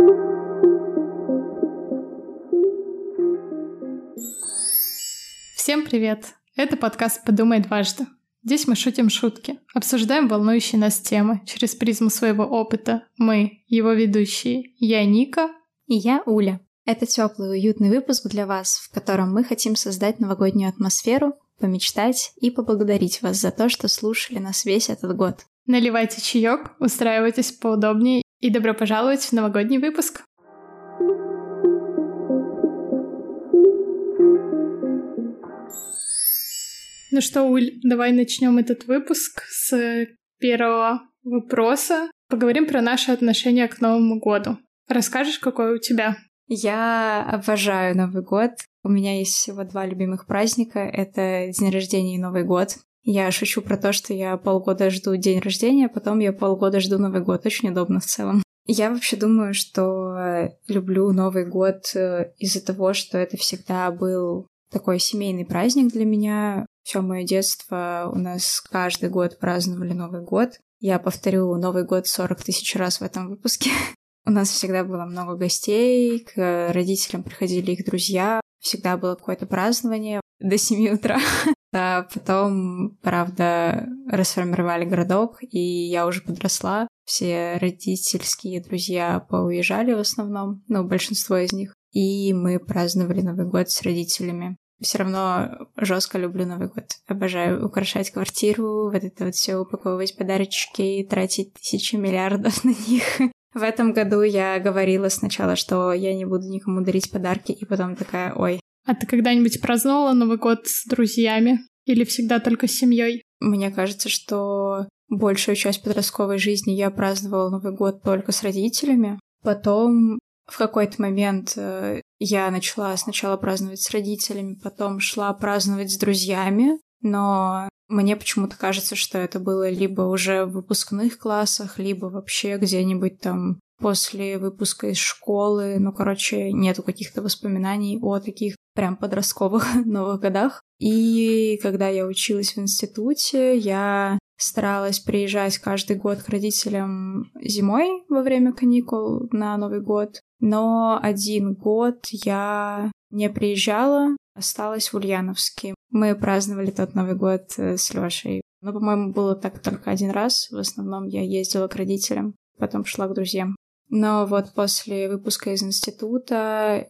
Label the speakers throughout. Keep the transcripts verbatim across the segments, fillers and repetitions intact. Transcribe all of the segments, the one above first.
Speaker 1: Всем привет! Это подкаст «Подумай дважды». Здесь мы шутим шутки, обсуждаем волнующие нас темы через призму своего опыта. Мы, его ведущие, я Ника
Speaker 2: и я Уля. Это теплый, уютный выпуск для вас, в котором мы хотим создать новогоднюю атмосферу, помечтать и поблагодарить вас за то, что слушали нас весь этот год.
Speaker 1: Наливайте чаек, устраивайтесь поудобнее и добро пожаловать в новогодний выпуск. Ну что, Уль, давай начнем этот выпуск с первого вопроса. Поговорим про наши отношения к Новому году. Расскажешь, какой у тебя?
Speaker 2: Я обожаю Новый год. У меня есть всего два любимых праздника. Это день рождения и Новый год. Я шучу про то, что я полгода жду день рождения, а потом я полгода жду Новый год. Очень удобно в целом. Я вообще думаю, что люблю Новый год из-за того, что это всегда был такой семейный праздник для меня. Все мое детство у нас каждый год праздновали Новый год. Я повторю Новый год сорок тысяч раз в этом выпуске. У нас всегда было много гостей, к родителям приходили их друзья, всегда было какое-то празднование до семи утра. А потом, правда, расформировали городок, и я уже подросла. Все родительские друзья поуезжали в основном, ну, большинство из них. И мы праздновали Новый год с родителями. Все равно жестко люблю Новый год. Обожаю украшать квартиру, вот это вот все, упаковывать подарочки, тратить тысячи миллиардов на них. В этом году я говорила сначала, что я не буду никому дарить подарки, и потом такая, ой.
Speaker 1: А ты когда-нибудь праздновала Новый год с друзьями? Или всегда только с семьей?
Speaker 2: Мне кажется, что большую часть подростковой жизни я праздновала Новый год только с родителями. Потом в какой-то момент я начала сначала праздновать с родителями, потом шла праздновать с друзьями, но мне почему-то кажется, что это было либо уже в выпускных классах, либо вообще где-нибудь там после выпуска из школы. Ну, короче, нету каких-то воспоминаний о таких прям подростковых Новых годах. И когда я училась в институте, я старалась приезжать каждый год к родителям зимой во время каникул на Новый год. Но один год я не приезжала, осталась в Ульяновске. Мы праздновали тот Новый год с Лёшей. Но, по-моему, было так только один раз. В основном я ездила к родителям, потом шла к друзьям. Но вот после выпуска из института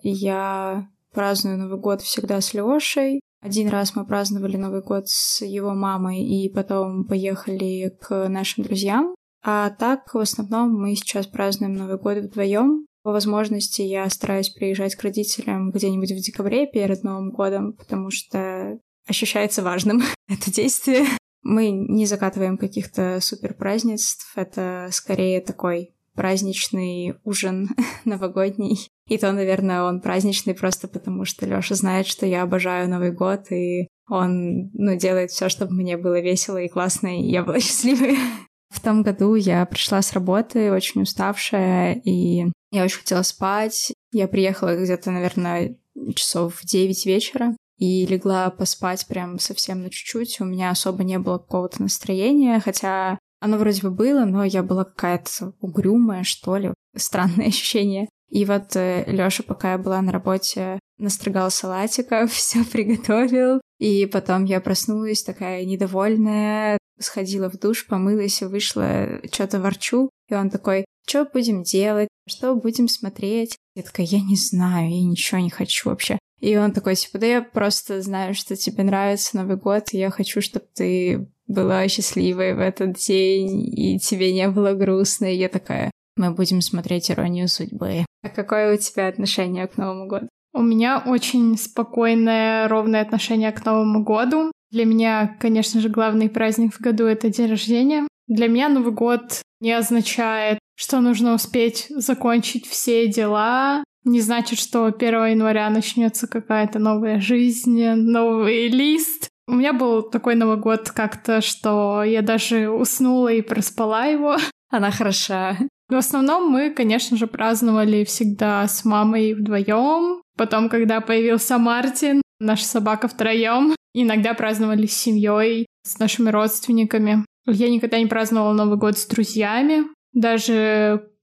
Speaker 2: я праздную Новый год всегда с Лёшей. Один раз мы праздновали Новый год с его мамой и потом поехали к нашим друзьям. А так, в основном, мы сейчас празднуем Новый год вдвоем. По возможности я стараюсь приезжать к родителям где-нибудь в декабре перед Новым годом, потому что ощущается важным это действие. Мы не закатываем каких-то супер празднеств, это скорее такой праздничный ужин новогодний. И то, наверное, он праздничный просто потому, что Лёша знает, что я обожаю Новый год, и он, ну, делает все, чтобы мне было весело и классно, и я была счастливой. В том году я пришла с работы очень уставшая, и я очень хотела спать. Я приехала где-то, наверное, часов в девять вечера и легла поспать прям совсем на чуть-чуть. У меня особо не было какого-то настроения, хотя оно вроде бы было, но я была какая-то угрюмая, что ли. Странное ощущение. И вот Лёша, пока я была на работе, настрогал салатиков, все приготовил. И потом я проснулась такая недовольная, сходила в душ, помылась и вышла, что-то ворчу. И он такой, что будем делать, что будем смотреть? Я такая, я не знаю, я ничего не хочу вообще. И он такой, типа, да я просто знаю, что тебе нравится Новый год, и я хочу, чтобы ты была счастливой в этот день, и тебе не было грустно. И я такая, мы будем смотреть «Иронию судьбы». А какое у тебя отношение к Новому году?
Speaker 1: У меня очень спокойное, ровное отношение к Новому году. Для меня, конечно же, главный праздник в году — это день рождения. Для меня Новый год не означает, что нужно успеть закончить все дела. Не значит, что первого января начнется какая-то новая жизнь, новый лист. У меня был такой Новый год как-то, что я даже уснула и проспала его.
Speaker 2: Она хороша.
Speaker 1: В основном мы, конечно же, праздновали всегда с мамой вдвоем. Потом, когда появился Мартин, наша собака втроем. Иногда праздновали с семьей, с нашими родственниками. Я никогда не праздновала Новый год с друзьями. Даже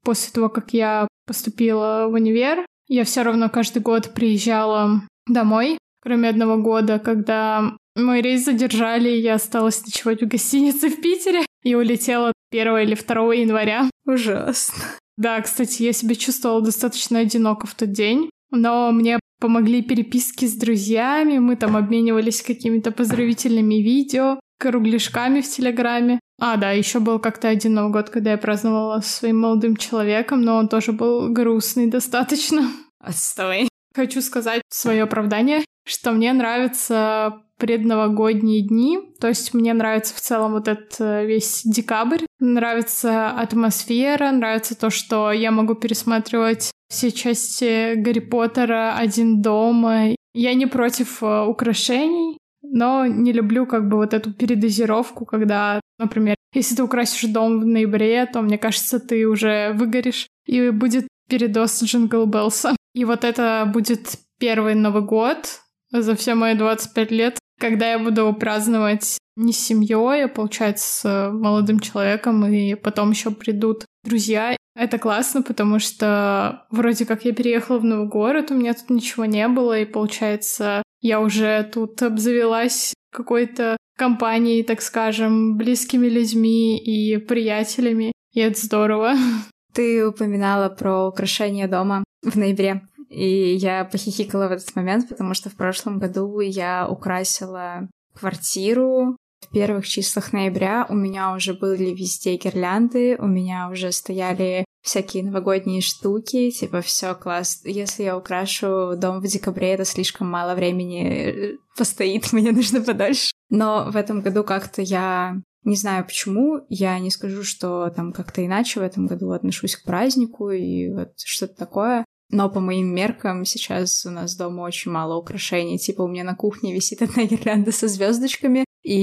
Speaker 1: после того, как я поступила в универ, я все равно каждый год приезжала домой, кроме одного года, когда мой рейс задержали, и я осталась ночевать в гостинице в Питере и улетела первого или второго января.
Speaker 2: Ужасно.
Speaker 1: Да, кстати, я себя чувствовала достаточно одиноко в тот день, но мне помогли переписки с друзьями, мы там обменивались какими-то поздравительными видео, кругляшками в Телеграме. А, да, еще был как-то один Новый год, когда я праздновала со своим молодым человеком, но он тоже был грустный достаточно.
Speaker 2: Отстой.
Speaker 1: Хочу сказать свое оправдание, что мне нравятся предновогодние дни, то есть мне нравится в целом вот этот весь декабрь, нравится атмосфера, нравится то, что я могу пересматривать все части Гарри Поттера «Один дома». Я не против украшений, но не люблю как бы вот эту передозировку, когда, например, если ты украсишь дом в ноябре, то, мне кажется, ты уже выгоришь, и будет передоз Джингл Беллса. И вот это будет первый Новый год за все мои двадцать пять лет, когда я буду праздновать не с семьей, а, получается, с молодым человеком, и потом еще придут друзья. Это классно, потому что вроде как я переехала в новый город, у меня тут ничего не было, и, получается, я уже тут обзавелась какой-то компанией, так скажем, близкими людьми и приятелями, и это здорово.
Speaker 2: Ты упоминала про украшение дома в ноябре, и я похихикала в этот момент, потому что в прошлом году я украсила квартиру. В первых числах ноября у меня уже были везде гирлянды, у меня уже стояли всякие новогодние штуки, типа все класс. Если я украшу дом в декабре, это слишком мало времени постоит, мне нужно подольше. Но в этом году как-то я не знаю почему, я не скажу, что там как-то иначе в этом году отношусь к празднику и вот что-то такое. Но по моим меркам сейчас у нас дома очень мало украшений. Типа у меня на кухне висит одна гирлянда со звездочками,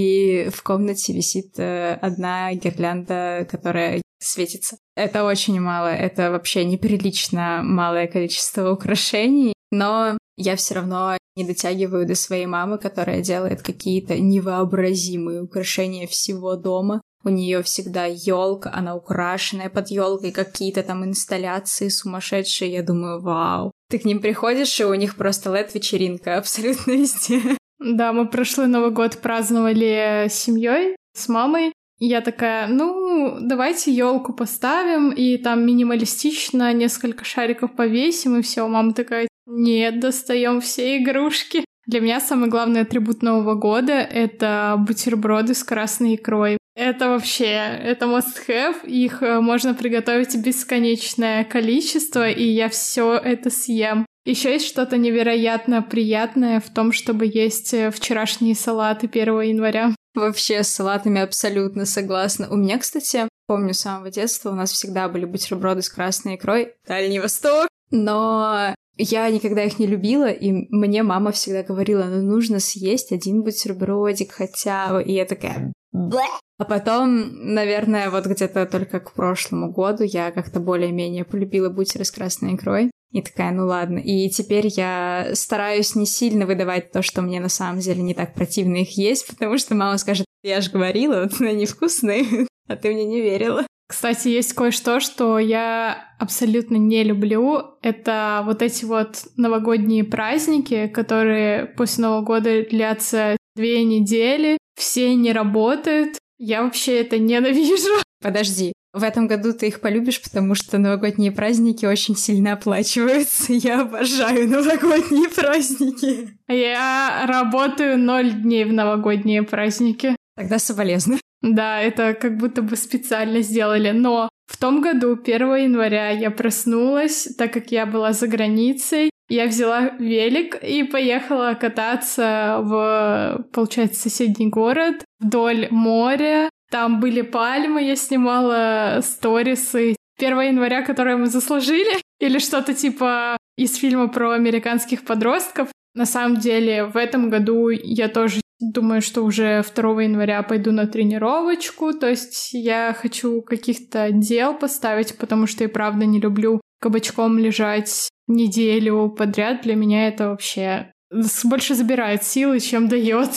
Speaker 2: и в комнате висит э, одна гирлянда, которая светится. Это очень мало, это вообще неприлично малое количество украшений, но я все равно не дотягиваю до своей мамы, которая делает какие-то невообразимые украшения всего дома. У нее всегда елка, она украшенная под елкой, какие-то там инсталляции сумасшедшие. Я думаю, вау. Ты к ним приходишь, и у них просто лэд-вечеринка абсолютно везде.
Speaker 1: Да, мы прошлый Новый год праздновали с семьей, с мамой. И я такая, ну, давайте елку поставим, и там минималистично несколько шариков повесим, и все. Мама такая, нет, достаем все игрушки. Для меня самый главный атрибут Нового года — это бутерброды с красной икрой. Это вообще, это must-have, их можно приготовить бесконечное количество, и я все это съем. Еще есть что-то невероятно приятное в том, чтобы есть вчерашние салаты первого января.
Speaker 2: Вообще с салатами абсолютно согласна. У меня, кстати, помню с самого детства, у нас всегда были бутерброды с красной икрой. Дальний Восток. Но я никогда их не любила, и мне мама всегда говорила, ну нужно съесть один бутербродик хотя бы. И я такая... Блэ! А потом, наверное, вот где-то только к прошлому году я как-то более-менее полюбила бутеры с красной икрой. И такая, ну ладно. И теперь я стараюсь не сильно выдавать то, что мне на самом деле не так противно их есть, потому что мама скажет, я же говорила, вот они вкусные, а ты мне не верила.
Speaker 1: Кстати, есть кое-что, что я абсолютно не люблю. Это вот эти вот новогодние праздники, которые после Нового года длятся две недели, все не работают. Я вообще это ненавижу.
Speaker 2: Подожди, в этом году ты их полюбишь, потому что новогодние праздники очень сильно оплачиваются. Я обожаю новогодние праздники.
Speaker 1: Я работаю ноль дней в новогодние праздники.
Speaker 2: Тогда соболезную.
Speaker 1: Да, это как будто бы специально сделали. Но в том году, первого января, я проснулась, так как я была за границей. Я взяла велик и поехала кататься в, получается, соседний город вдоль моря. Там были пальмы, я снимала сторисы первого января, которые мы заслужили, или что-то типа из фильма про американских подростков. На самом деле, в этом году я тоже думаю, что уже второго января пойду на тренировочку, то есть я хочу каких-то дел поставить, потому что и правда не люблю кабачком лежать неделю подряд. Для меня это вообще больше забирает силы, чем дает.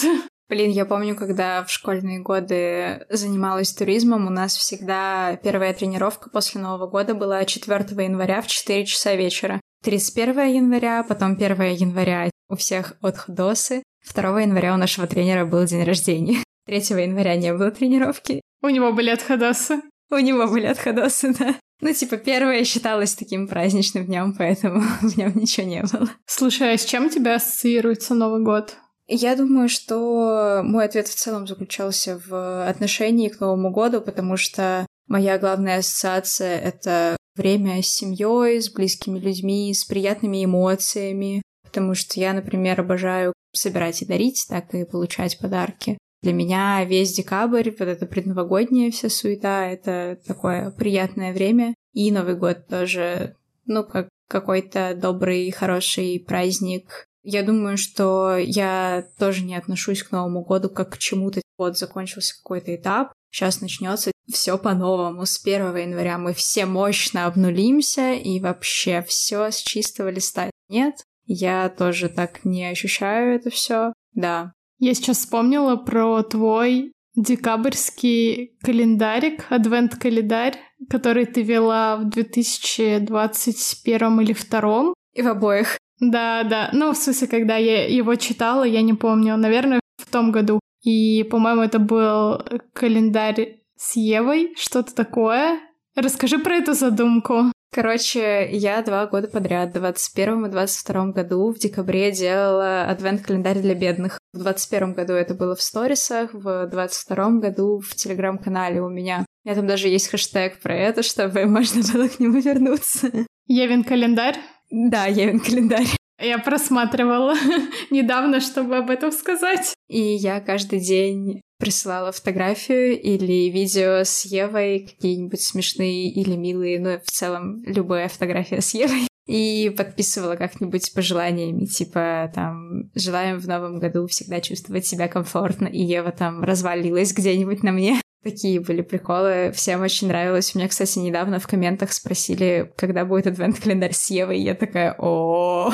Speaker 2: Блин, я помню, когда в школьные годы занималась туризмом, у нас всегда первая тренировка после Нового года была четвёртого января в четыре часа вечера. тридцать первого января, потом первого января у всех отходосы. второго января у нашего тренера был день рождения. третьего января не было тренировки.
Speaker 1: У него были отходосы.
Speaker 2: У него были отходосы, да. Ну, типа, первое считалось таким праздничным днем, поэтому в нем ничего не было.
Speaker 1: Слушай, а с чем у тебя ассоциируется Новый год?
Speaker 2: Я думаю, что мой ответ в целом заключался в отношении к Новому году, потому что моя главная ассоциация — это время с семьей, с близкими людьми, с приятными эмоциями, потому что я, например, обожаю собирать и дарить, так и получать подарки. Для меня весь декабрь, вот эта предновогодняя вся суета, это такое приятное время. И Новый год тоже, ну, как какой-то добрый, хороший праздник. Я думаю, что я тоже не отношусь к Новому году как к чему-то. Вот закончился какой-то этап, сейчас начнется все по-новому. С первого января мы все мощно обнулимся, и вообще все с чистого листа. Нет, я тоже так не ощущаю это все. Да.
Speaker 1: Я сейчас вспомнила про твой декабрьский календарик, адвент-календарь, который ты вела в две тысячи двадцать первом или втором.
Speaker 2: И в обоих.
Speaker 1: Да, да. Ну, в смысле, когда я его читала, я не помню. Наверное, в том году. И, по-моему, это был календарь с Евой, что-то такое. Расскажи про эту задумку.
Speaker 2: Короче, я два года подряд, в двадцать первом и двадцать втором году, в декабре делала адвент-календарь для бедных. В двадцать первом году это было в сторисах, в двадцать втором году в телеграм-канале у меня. У меня там даже есть хэштег про это, чтобы можно было к нему вернуться.
Speaker 1: Евин календарь?
Speaker 2: Да, Евин календарь.
Speaker 1: Я просматривала недавно, чтобы об этом сказать.
Speaker 2: И я каждый день присылала фотографию или видео с Евой, какие-нибудь смешные или милые, ну, в целом, любая фотография с Евой. И подписывала как-нибудь с пожеланиями, типа, там, желаем в новом году всегда чувствовать себя комфортно, и Ева там развалилась где-нибудь на мне. Такие были приколы, всем очень нравилось. У меня, кстати, недавно в комментах спросили, когда будет адвент-календарь с Евой, и я такая, о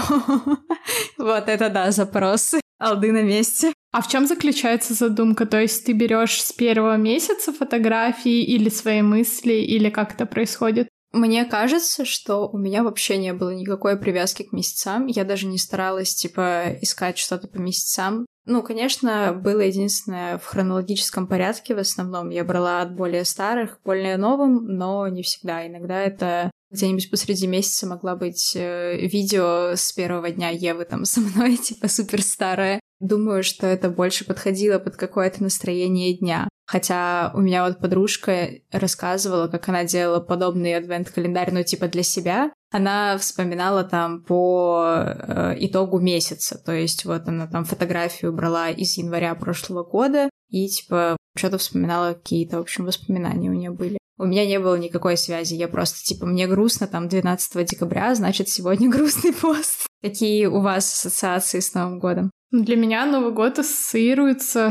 Speaker 2: вот это да, запросы. Алды на месте.
Speaker 1: А в чем заключается задумка? То есть ты берешь с первого месяца фотографии или свои мысли, или как это происходит?
Speaker 2: Мне кажется, что у меня вообще не было никакой привязки к месяцам. Я даже не старалась, типа, искать что-то по месяцам. Ну, конечно, было единственное в хронологическом порядке в основном. Я брала от более старых к более новым, но не всегда. Иногда это где-нибудь посреди месяца могла быть э, видео с первого дня Евы там со мной, типа супер старое. Думаю, что это больше подходило под какое-то настроение дня. Хотя у меня вот подружка рассказывала, как она делала подобный адвент-календарь, ну, типа для себя. Она вспоминала там по э, итогу месяца. То есть вот она там фотографию брала из января прошлого года и, типа, что-то вспоминала, какие-то, в общем, воспоминания у нее были. У меня не было никакой связи. Я просто, типа, мне грустно там двенадцатого декабря, значит, сегодня грустный пост. Какие у вас ассоциации с Новым годом?
Speaker 1: Для меня Новый год ассоциируется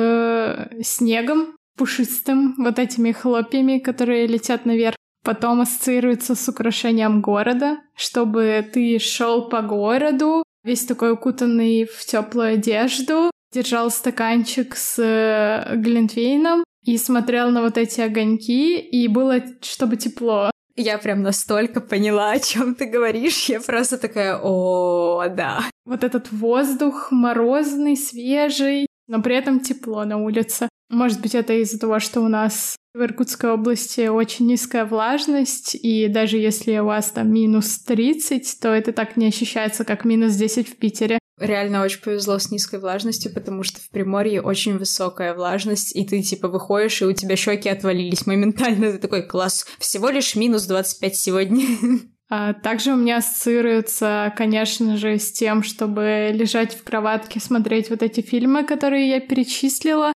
Speaker 1: с снегом пушистым, вот этими хлопьями, которые летят наверх. Потом ассоциируется с украшением города, чтобы ты шел по городу, весь такой укутанный в теплую одежду, держал стаканчик с глинтвейном и смотрел на вот эти огоньки, и было, чтобы тепло.
Speaker 2: Я прям настолько поняла, о чем ты говоришь. Я просто такая, о, да.
Speaker 1: Вот этот воздух морозный, свежий, но при этом тепло на улице. Может быть, это из-за того, что у нас в Иркутской области очень низкая влажность, и даже если у вас там минус тридцать, то это так не ощущается, как минус десять в Питере.
Speaker 2: Реально очень повезло с низкой влажностью, потому что в Приморье очень высокая влажность, и ты, типа, выходишь, и у тебя щеки отвалились моментально. Ты такой, класс, всего лишь минус двадцать пять сегодня.
Speaker 1: А также у меня ассоциируется, конечно же, с тем, чтобы лежать в кроватке, смотреть вот эти фильмы, которые я перечислила,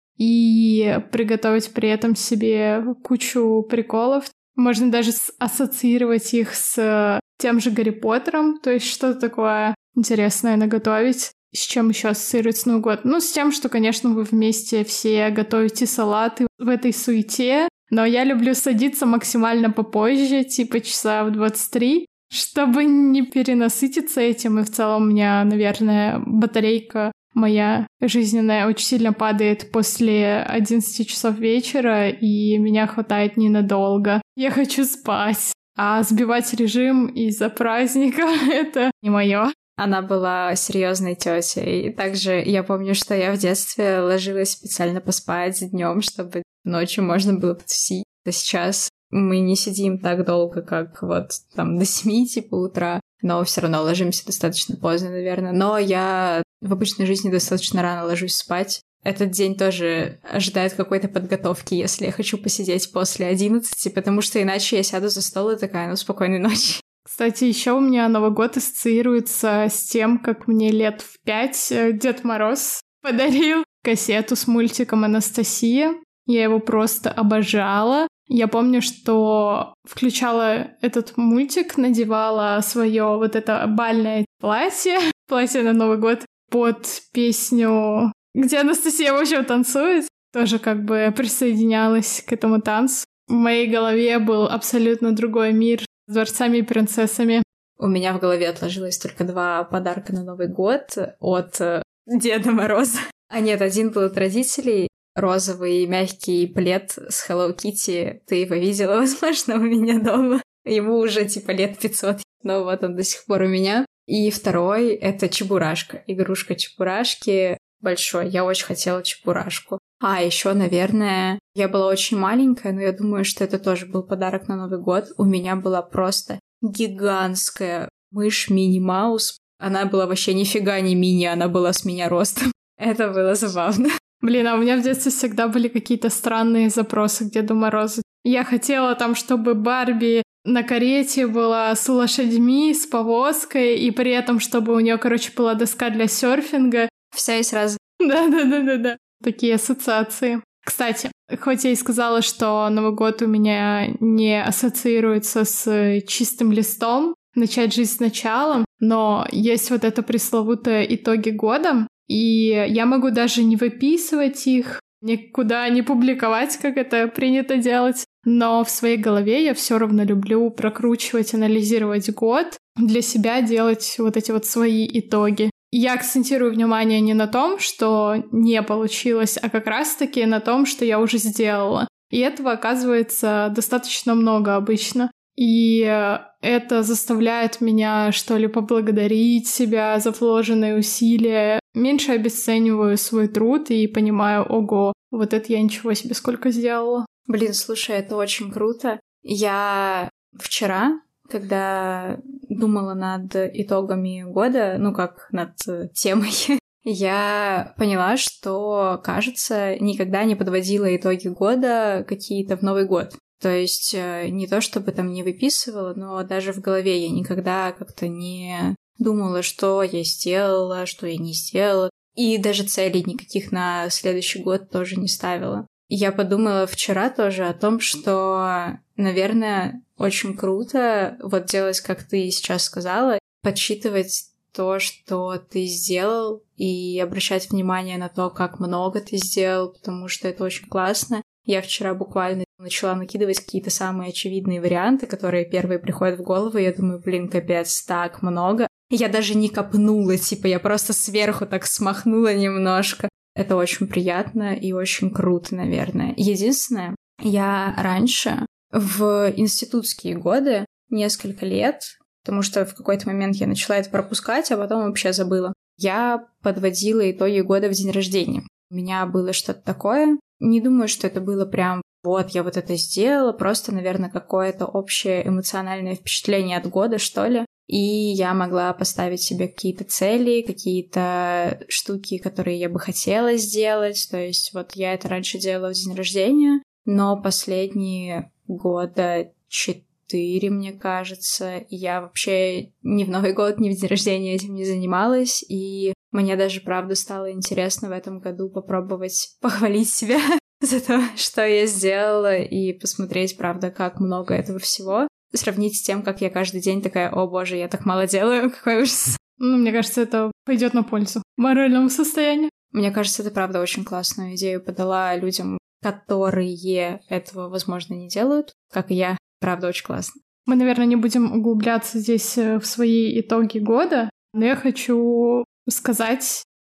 Speaker 1: и приготовить при этом себе кучу приколов. Можно даже ассоциировать их с тем же Гарри Поттером, то есть что-то такое интересное наготовить. С чем еще ассоциируется Новый год? Ну, с тем, что, конечно, вы вместе все готовите салаты в этой суете, но я люблю садиться максимально попозже, типа часа в двадцать три, чтобы не перенасытиться этим, и в целом у меня, наверное, батарейка моя жизненная очень сильно падает после одиннадцати часов вечера, и меня хватает ненадолго. Я хочу спать. А сбивать режим из-за праздника — это не мое.
Speaker 2: Она была серьезной тетей. И также я помню, что я в детстве ложилась специально поспать днем, чтобы ночью можно было потусить. А сейчас мы не сидим так долго, как вот там до семи типа утра, но все равно ложимся достаточно поздно, наверное. Но я в обычной жизни достаточно рано ложусь спать. Этот день тоже ожидает какой-то подготовки, если я хочу посидеть после одиннадцати, потому что иначе я сяду за стол и такая, ну, спокойной ночи.
Speaker 1: Кстати, еще у меня Новый год ассоциируется с тем, как мне лет в пять Дед Мороз подарил кассету с мультиком «Анастасия». Я его просто обожала. Я помню, что включала этот мультик, надевала свое вот это бальное платье, платье на Новый год, под песню, где Анастасия, в общем, танцует. Тоже как бы присоединялась к этому танцу. В моей голове был абсолютно другой мир с дворцами и принцессами.
Speaker 2: У меня в голове отложилось только два подарка на Новый год от Деда Мороза. А нет, один был от родителей. Розовый мягкий плед с Hello Kitty. Ты его видела, возможно, у меня дома. Ему уже типа лет пятьсот, но вот он до сих пор у меня. И второй — это Чебурашка. Игрушка Чебурашки большой. Я очень хотела Чебурашку. А еще, наверное, я была очень маленькая, но я думаю, что это тоже был подарок на Новый год. У меня была просто гигантская мышь Мини Маус. Она была вообще нифига не мини, она была с меня ростом. Это было забавно.
Speaker 1: Блин, а у меня в детстве всегда были какие-то странные запросы к Деду Морозу. Я хотела там, чтобы Барби на карете была с лошадьми, с повозкой, и при этом, чтобы у нее, короче, была доска для серфинга.
Speaker 2: Вся и сразу.
Speaker 1: Да-да-да-да-да. Такие ассоциации. Кстати, хоть я и сказала, что Новый год у меня не ассоциируется с чистым листом, начать жизнь сначала, но есть вот это пресловутое итоги года, и я могу даже не выписывать их, никуда не публиковать, как это принято делать, но в своей голове я все равно люблю прокручивать, анализировать год, для себя делать вот эти вот свои итоги. Я акцентирую внимание не на том, что не получилось, а как раз-таки на том, что я уже сделала. И этого оказывается достаточно много обычно. И это заставляет меня, что ли, поблагодарить себя за вложенные усилия. Меньше обесцениваю свой труд и понимаю, ого, вот это я ничего себе сколько сделала.
Speaker 2: Блин, слушай, это очень круто. Я вчера, когда думала над итогами года, ну как над темой, я поняла, что, кажется, никогда не подводила итоги года какие-то в Новый год. То есть не то чтобы там не выписывала, но даже в голове я никогда как-то не думала, что я сделала, что я не сделала. И даже целей никаких на следующий год тоже не ставила. Я подумала вчера тоже о том, что, наверное, очень круто вот делать, как ты сейчас сказала, подсчитывать то, что ты сделал, и обращать внимание на то, как много ты сделал, потому что это очень классно. Я вчера буквально начала накидывать какие-то самые очевидные варианты, которые первые приходят в голову, и я думаю, блин, капец, так много. Я даже не копнула, типа, я просто сверху так смахнула немножко. Это очень приятно и очень круто, наверное. Единственное, я раньше в институтские годы несколько лет, потому что в какой-то момент я начала это пропускать, а потом вообще забыла, я подводила итоги года в день рождения. У меня было что-то такое. Не думаю, что это было прям вот, я вот это сделала, просто, наверное, какое-то общее эмоциональное впечатление от года, что ли. И я могла поставить себе какие-то цели, какие-то штуки, которые я бы хотела сделать. То есть вот я это раньше делала в день рождения, но последние года четыре, мне кажется, я вообще ни в Новый год, ни в день рождения этим не занималась. И мне даже, правда, стало интересно в этом году попробовать похвалить себя за то, что я сделала, и посмотреть, правда, как много этого всего. Сравнить с тем, как я каждый день такая, о боже, я так мало делаю, какой ужас.
Speaker 1: Ну, мне кажется, это пойдет на пользу моральному состоянию.
Speaker 2: Мне кажется, это, правда, очень классную идею подала людям, которые этого, возможно, не делают, как и я. Правда, очень классно.
Speaker 1: Мы, наверное, не будем углубляться здесь в свои итоги года, но я хочу сказать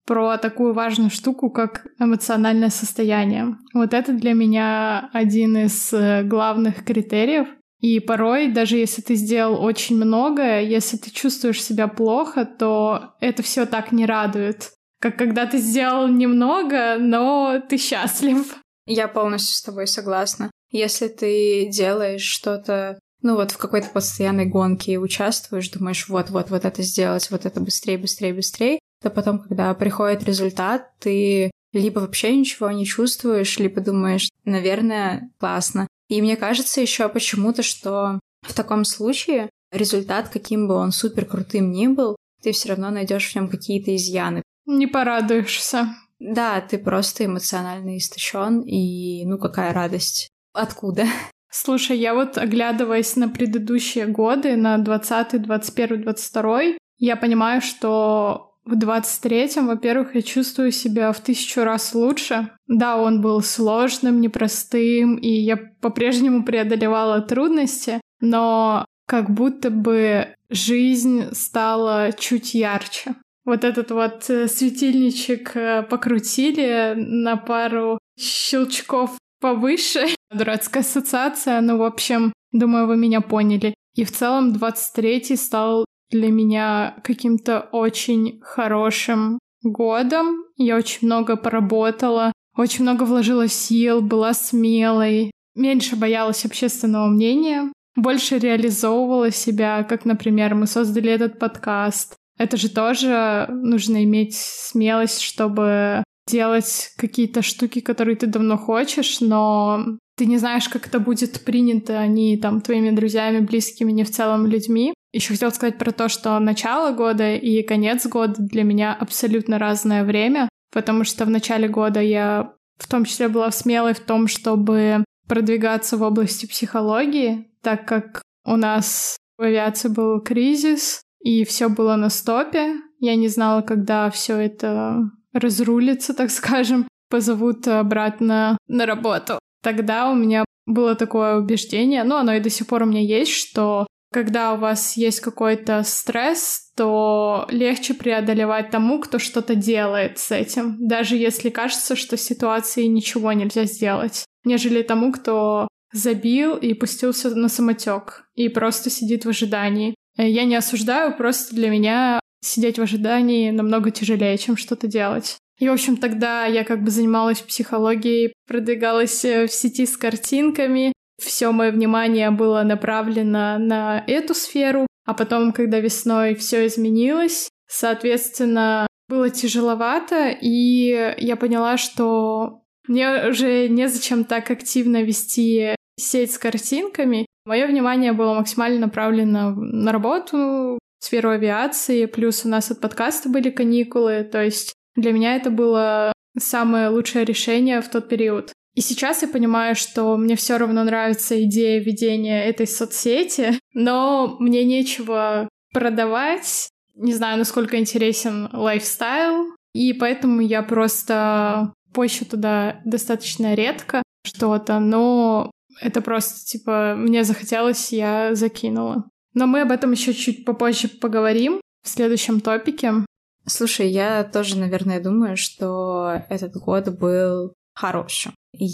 Speaker 1: про такую важную штуку, как эмоциональное состояние. Вот это для меня один из главных критериев. И порой, даже если ты сделал очень многое, если ты чувствуешь себя плохо, то это все так не радует, как когда ты сделал немного, но ты счастлив.
Speaker 2: Я полностью с тобой согласна. Если ты делаешь что-то, ну вот в какой-то постоянной гонке и участвуешь, думаешь, вот-вот, вот это сделать, вот это быстрее, быстрее, быстрее, то потом, когда приходит результат, ты либо вообще ничего не чувствуешь, либо думаешь, наверное, классно. И мне кажется еще почему-то, что в таком случае результат, каким бы он супер крутым ни был, ты все равно найдешь в нем какие-то изъяны.
Speaker 1: Не порадуешься.
Speaker 2: Да, ты просто эмоционально истощен, и ну какая радость. Откуда?
Speaker 1: Слушай, я вот, оглядываясь на предыдущие годы, на двадцатый, двадцать первый, двадцать второй, я понимаю, что в двадцать третьем, во-первых, я чувствую себя в тысячу раз лучше. Да, он был сложным, непростым, и я по-прежнему преодолевала трудности, но как будто бы жизнь стала чуть ярче. Вот этот вот светильничек покрутили на пару щелчков повыше. Дурацкая ассоциация, но, в общем, думаю, вы меня поняли. И в целом двадцать третий стал для меня каким-то очень хорошим годом. Я очень много поработала, очень много вложила сил, была смелой, меньше боялась общественного мнения, больше реализовывала себя, как, например, мы создали этот подкаст. Это же тоже нужно иметь смелость, чтобы делать какие-то штуки, которые ты давно хочешь, но ты не знаешь, как это будет принято ни там твоими друзьями, близкими, ни в целом людьми. Еще хотела сказать про то, что начало года и конец года для меня абсолютно разное время, потому что в начале года я в том числе была смелой в том, чтобы продвигаться в области психологии, так как у нас в авиации был кризис, и все было на стопе. Я не знала, когда все это разрулится, так скажем, позовут обратно на работу. Тогда у меня было такое убеждение, ну, оно и до сих пор у меня есть, что когда у вас есть какой-то стресс, то легче преодолевать тому, кто что-то делает с этим, даже если кажется, что в ситуации ничего нельзя сделать, нежели тому, кто забил и пустился на самотек и просто сидит в ожидании. Я не осуждаю, просто для меня сидеть в ожидании намного тяжелее, чем что-то делать. И, в общем, тогда я как бы занималась психологией, продвигалась в сети с картинками. Все мое внимание было направлено на эту сферу. А потом, когда весной все изменилось, соответственно, было тяжеловато, и я поняла, что мне уже незачем так активно вести сеть с картинками. Мое внимание было максимально направлено на работу, в сферу авиации, плюс у нас от подкаста были каникулы, то есть для меня это было самое лучшее решение в тот период. И сейчас я понимаю, что мне все равно нравится идея ведения этой соцсети, но мне нечего продавать. Не знаю, насколько интересен лайфстайл, и поэтому я просто пощу туда достаточно редко что-то, но это просто, типа, мне захотелось, я закинула. Но мы об этом еще чуть попозже поговорим в следующем топике.
Speaker 2: Слушай, я тоже, наверное, думаю, что этот год был хорошим.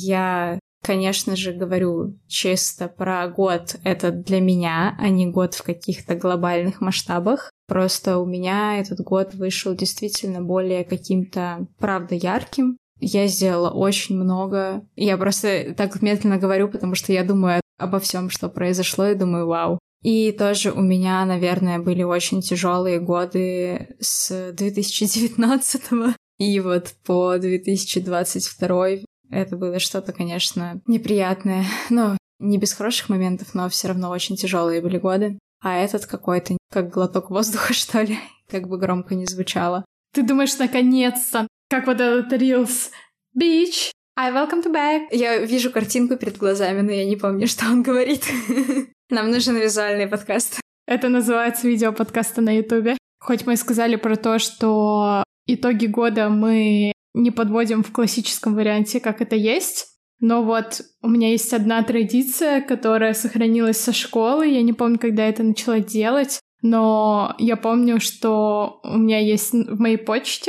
Speaker 2: Я, конечно же, говорю чисто про год. Это для меня, а не год в каких-то глобальных масштабах. Просто у меня этот год вышел действительно более каким-то, правда, ярким. Я сделала очень много. Я просто так медленно говорю, потому что я думаю обо всем, что произошло, и думаю, вау. И тоже у меня, наверное, были очень тяжелые годы с две тысячи девятнадцатого и вот по две тысячи двадцать второй. Это было что-то, конечно, неприятное. Но не без хороших моментов, но все равно очень тяжелые были годы. А этот какой-то как глоток воздуха, что ли, как бы громко не звучало.
Speaker 1: Ты думаешь, наконец-то, как вот этот Reels «Bitch, I welcome to back».
Speaker 2: Я вижу картинку перед глазами, но я не помню, что он говорит. Нам нужен визуальный подкаст.
Speaker 1: Это называется видео-подкасты на Ютубе. Хоть мы и сказали про то, что итоги года мы не подводим в классическом варианте, как это есть, но вот у меня есть одна традиция, которая сохранилась со школы. Я не помню, когда я это начала делать, но я помню, что у меня есть в моей почте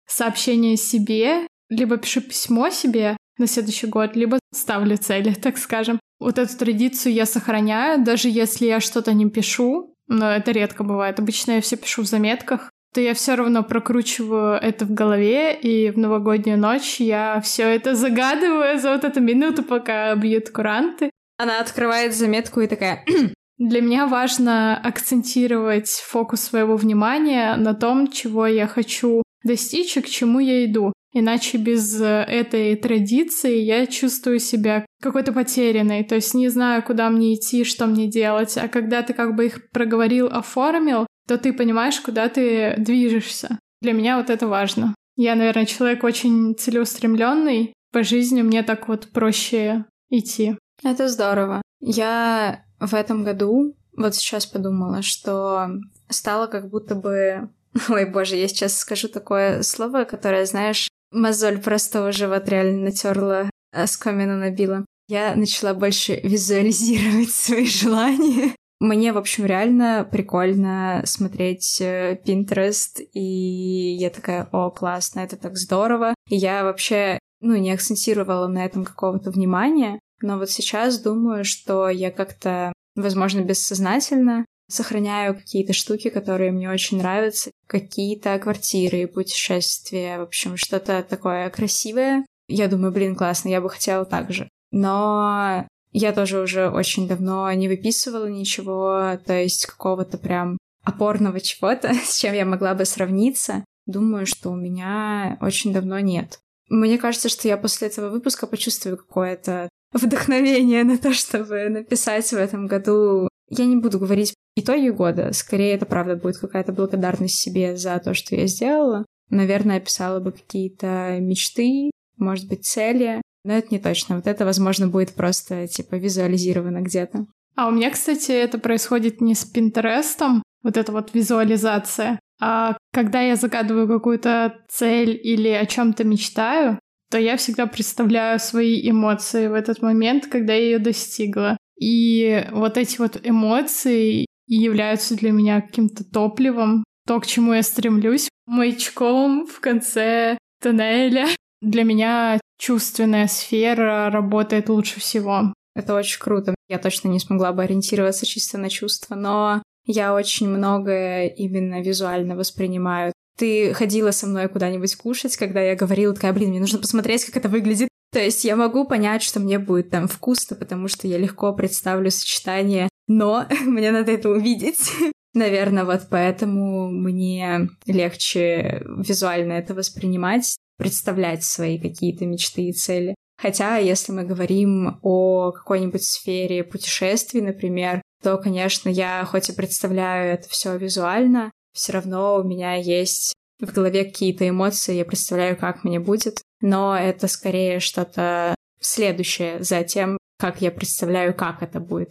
Speaker 1: сообщение себе, либо пишу письмо себе на следующий год, либо ставлю цели, так скажем. Вот эту традицию я сохраняю, даже если я что-то не пишу, но это редко бывает. Обычно я все пишу в заметках, то я все равно прокручиваю это в голове, и в новогоднюю ночь я все это загадываю за вот эту минуту, пока бьют куранты.
Speaker 2: Она открывает заметку и такая...
Speaker 1: Для меня важно акцентировать фокус своего внимания на том, чего я хочу достичь и к чему я иду. Иначе без этой традиции я чувствую себя какой-то потерянной, то есть не знаю, куда мне идти, что мне делать. А когда ты как бы их проговорил, оформил, то ты понимаешь, куда ты движешься. Для меня вот это важно. Я, наверное, человек очень целеустремленный. По жизни мне так вот проще идти.
Speaker 2: Это здорово. Я в этом году вот сейчас подумала, что стало как будто бы... Ой, боже, я сейчас скажу такое слово, которое, знаешь, мозоль просто уже вот реально натерла, оскомину набила. Я начала больше визуализировать свои желания. Мне, в общем, реально прикольно смотреть Pinterest, и я такая: о, классно, это так здорово. И я вообще, ну, не акцентировала на этом какого-то внимания, но вот сейчас думаю, что я как-то, возможно, бессознательно сохраняю какие-то штуки, которые мне очень нравятся, какие-то квартиры, путешествия, в общем, что-то такое красивое. Я думаю, блин, классно, я бы хотела так же. Но я тоже уже очень давно не выписывала ничего, то есть какого-то прям опорного чего-то, с чем я могла бы сравниться. Думаю, что у меня очень давно нет. Мне кажется, что я после этого выпуска почувствую какое-то вдохновение на то, чтобы написать в этом году. Я не буду говорить итоги года, скорее это правда будет какая-то благодарность себе за то, что я сделала. Наверное, описала бы какие-то мечты, может быть, цели, но это не точно. Вот это, возможно, будет просто, типа, визуализировано где-то.
Speaker 1: А у меня, кстати, это происходит не с Пинтерестом, вот эта вот визуализация, а когда я загадываю какую-то цель или о чем-то мечтаю, то я всегда представляю свои эмоции в этот момент, когда я ее достигла. И вот эти вот эмоции являются для меня каким-то топливом, то, к чему я стремлюсь, маячком в конце тоннеля. Для меня чувственная сфера работает лучше всего.
Speaker 2: Это очень круто. Я точно не смогла бы ориентироваться чисто на чувства, но я очень многое именно визуально воспринимаю. Ты ходила со мной куда-нибудь кушать, когда я говорила, такая: блин, мне нужно посмотреть, как это выглядит. То есть я могу понять, что мне будет там вкусно, потому что я легко представлю сочетание, но мне надо это увидеть. Наверное, вот поэтому мне легче визуально это воспринимать, представлять свои какие-то мечты и цели. Хотя, если мы говорим о какой-нибудь сфере путешествий, например, то, конечно, я хоть и представляю это все визуально, все равно у меня есть в голове какие-то эмоции, я представляю, как мне будет, но это скорее что-то следующее за тем, как я представляю, как это будет.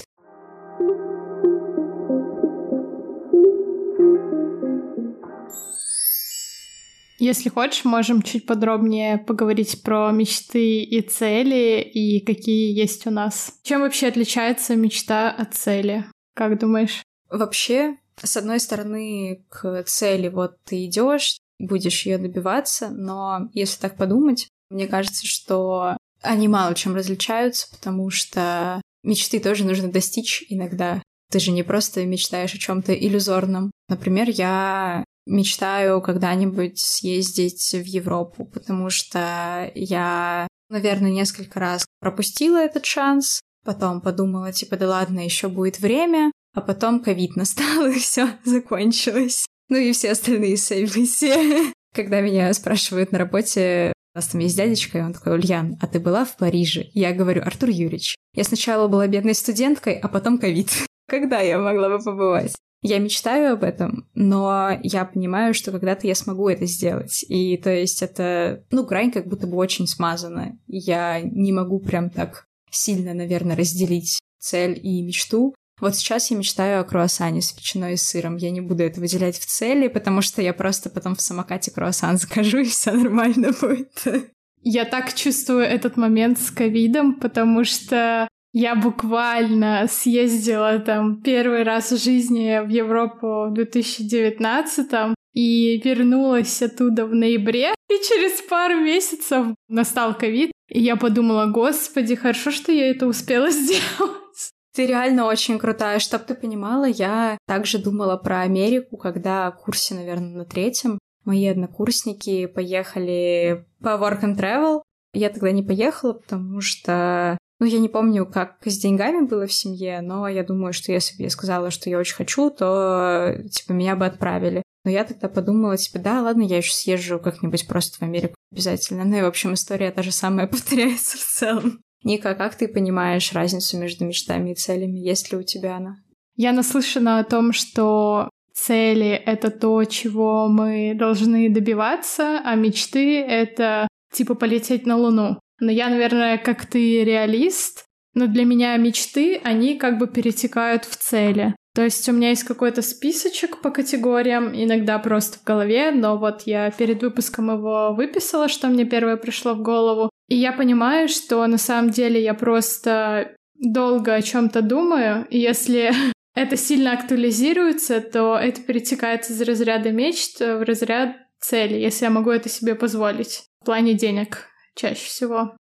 Speaker 1: Если хочешь, можем чуть подробнее поговорить про мечты и цели, и какие есть у нас. Чем вообще отличается мечта от цели? Как думаешь?
Speaker 2: Вообще, с одной стороны, к цели вот ты идешь, будешь ее добиваться, но если так подумать, мне кажется, что они мало чем различаются, потому что мечты тоже нужно достичь иногда. Ты же не просто мечтаешь о чем-то иллюзорном. Например, я мечтаю когда-нибудь съездить в Европу, потому что я, наверное, несколько раз пропустила этот шанс, потом подумала, типа, да ладно, еще будет время, а потом ковид настал, и все закончилось. Ну и все остальные события. Когда меня спрашивают на работе, у нас там есть дядечка, и он такой: Ульян, а ты была в Париже? Я говорю: Артур Юрьевич, я сначала была бедной студенткой, а потом ковид. Когда я могла бы побывать? Я мечтаю об этом, но я понимаю, что когда-то я смогу это сделать. И то есть это, ну, грань как будто бы очень смазана. Я не могу прям так сильно, наверное, разделить цель и мечту. Вот сейчас я мечтаю о круассане с ветчиной и сыром. Я не буду это выделять в цели, потому что я просто потом в самокате круассан закажу, и все нормально будет.
Speaker 1: Я так чувствую этот момент с ковидом, потому что я буквально съездила там первый раз в жизни в Европу в две тысячи девятнадцатом. и вернулась оттуда в ноябре, и через пару месяцев настал ковид, и я подумала, господи, хорошо, что я это успела сделать.
Speaker 2: Ты реально очень крутая. Чтоб ты понимала, я также думала про Америку, когда в курсе, наверное, на третьем. Мои однокурсники поехали по work and travel. Я тогда не поехала, потому что... Ну, я не помню, как с деньгами было в семье, но я думаю, что если бы я сказала, что я очень хочу, то, типа, меня бы отправили. Но я тогда подумала, типа, да, ладно, я еще съезжу как-нибудь просто в Америку обязательно. Ну и, в общем, история та же самая повторяется в целом. Ника, как ты понимаешь разницу между мечтами и целями? Есть ли у тебя она?
Speaker 1: Я наслышана о том, что цели — это то, чего мы должны добиваться, а мечты — это, типа, полететь на Луну. Но я, наверное, как ты, реалист, но для меня мечты, они как бы перетекают в цели. То есть у меня есть какой-то списочек по категориям, иногда просто в голове, но вот я перед выпуском его выписала, что мне первое пришло в голову. И я понимаю, что на самом деле я просто долго о чем-то думаю, и если это сильно актуализируется, то это перетекает из разряда мечт в разряд целей, если я могу это себе позволить в плане денег чаще всего.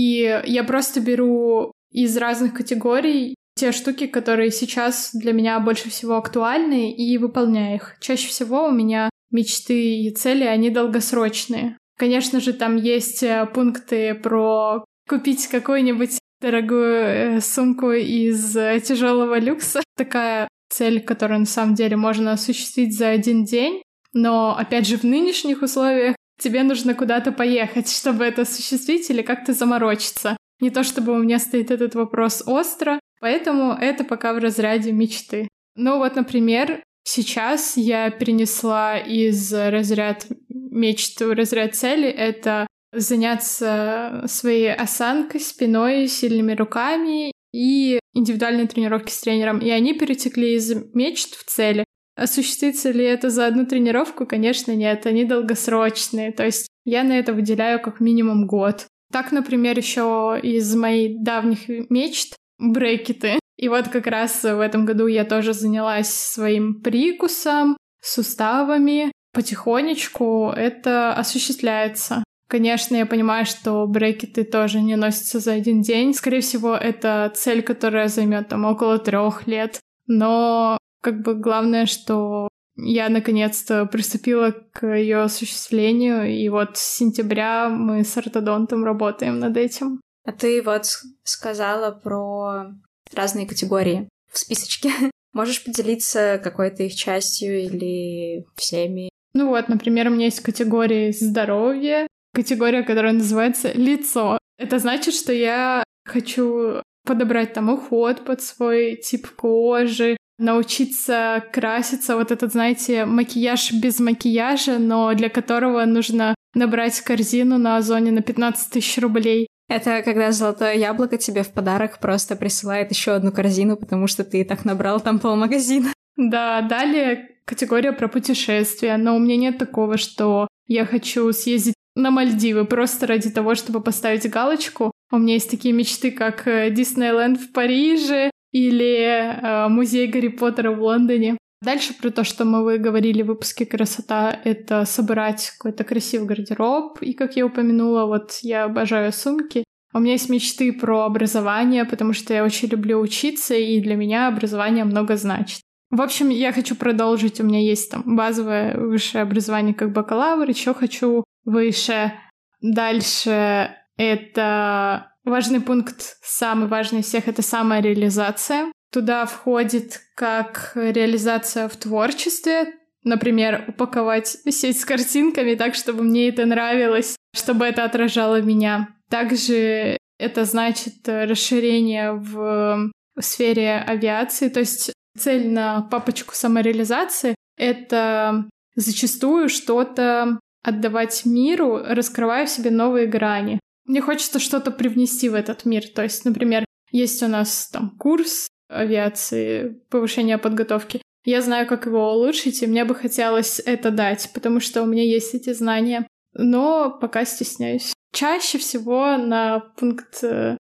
Speaker 1: И я просто беру из разных категорий те штуки, которые сейчас для меня больше всего актуальны, и выполняю их. Чаще всего у меня мечты и цели, они долгосрочные. Конечно же, там есть пункты про купить какую-нибудь дорогую сумку из тяжелого люкса. Такая цель, которую на самом деле можно осуществить за один день. Но, опять же, в нынешних условиях тебе нужно куда-то поехать, чтобы это осуществить или как-то заморочиться. Не то чтобы у меня стоит этот вопрос остро, поэтому это пока в разряде мечты. Ну вот, например, сейчас я перенесла из разряда мечт в разряд цели. Это заняться своей осанкой, спиной, сильными руками и индивидуальные тренировки с тренером. И они перетекли из мечт в цели. Осуществится ли это за одну тренировку? Конечно, нет. Они долгосрочные. То есть я на это выделяю как минимум год. Так, например, еще из моих давних мечт брекеты. И вот как раз в этом году я тоже занялась своим прикусом, суставами. Потихонечку это осуществляется. Конечно, я понимаю, что брекеты тоже не носятся за один день. Скорее всего, это цель, которая займет там около трех лет. Но как бы главное, что я наконец-то приступила к ее осуществлению, и вот с сентября мы с ортодонтом работаем над этим.
Speaker 2: А ты вот сказала про разные категории в списочке. Можешь поделиться какой-то их частью или всеми?
Speaker 1: Ну вот, например, у меня есть категория здоровья, категория, которая называется лицо. Это значит, что я хочу подобрать там уход под свой тип кожи, научиться краситься. Вот этот, знаете, макияж без макияжа, но для которого нужно набрать корзину на Озоне на пятнадцать тысяч рублей.
Speaker 2: Это когда золотое яблоко тебе в подарок просто присылает еще одну корзину, потому что ты и так набрал там полмагазина.
Speaker 1: Да, далее категория про путешествия, но у меня нет такого, что я хочу съездить на Мальдивы просто ради того, чтобы поставить галочку. У меня есть такие мечты, как Диснейленд в Париже или э, музей Гарри Поттера в Лондоне. Дальше про то, что мы говорили в выпуске «Красота», это собрать какой-то красивый гардероб. И, как я упомянула, вот я обожаю сумки. У меня есть мечты про образование, потому что я очень люблю учиться, и для меня образование много значит. В общем, я хочу продолжить. У меня есть там базовое высшее образование как бакалавр, еще хочу выше. Дальше это важный пункт, самый важный из всех, это самореализация. Туда входит как реализация в творчестве, например, упаковать сеть с картинками так, чтобы мне это нравилось, чтобы это отражало меня. Также это значит расширение в сфере авиации, то есть цель на папочку самореализации — это зачастую что-то отдавать миру, раскрывая в себе новые грани. Мне хочется что-то привнести в этот мир. То есть, например, есть у нас там курс авиации, повышения подготовки. Я знаю, как его улучшить, и мне бы хотелось это дать, потому что у меня есть эти знания. Но пока стесняюсь. Чаще всего на пункт